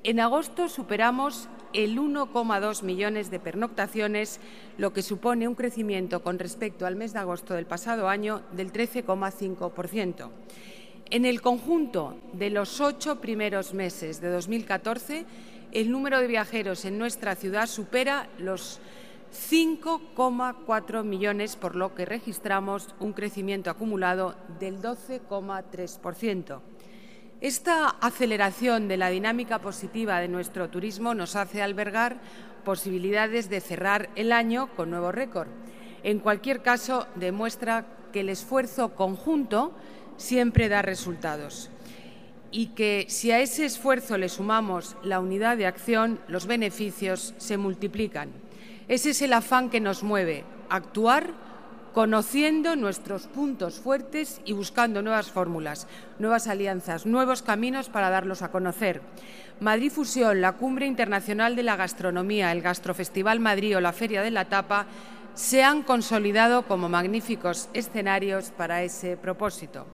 En agosto superamos el 1,2 millones de pernoctaciones, lo que supone un crecimiento con respecto al mes de agosto del pasado año del 13,5%. En el conjunto de los 8 primeros meses de 2014, el número de viajeros en nuestra ciudad supera los 5,4 millones, por lo que registramos un crecimiento acumulado del 12,3%. Esta aceleración de la dinámica positiva de nuestro turismo nos hace albergar posibilidades de cerrar el año con nuevo récord. En cualquier caso, demuestra que el esfuerzo conjunto siempre da resultados y que si a ese esfuerzo le sumamos la unidad de acción, los beneficios se multiplican. Ese es el afán que nos mueve, actuar conociendo nuestros puntos fuertes y buscando nuevas fórmulas, nuevas alianzas, nuevos caminos para darlos a conocer. Madrid Fusión, la Cumbre Internacional de la Gastronomía, el Gastrofestival Madrid o la Feria de la Tapa se han consolidado como magníficos escenarios para ese propósito.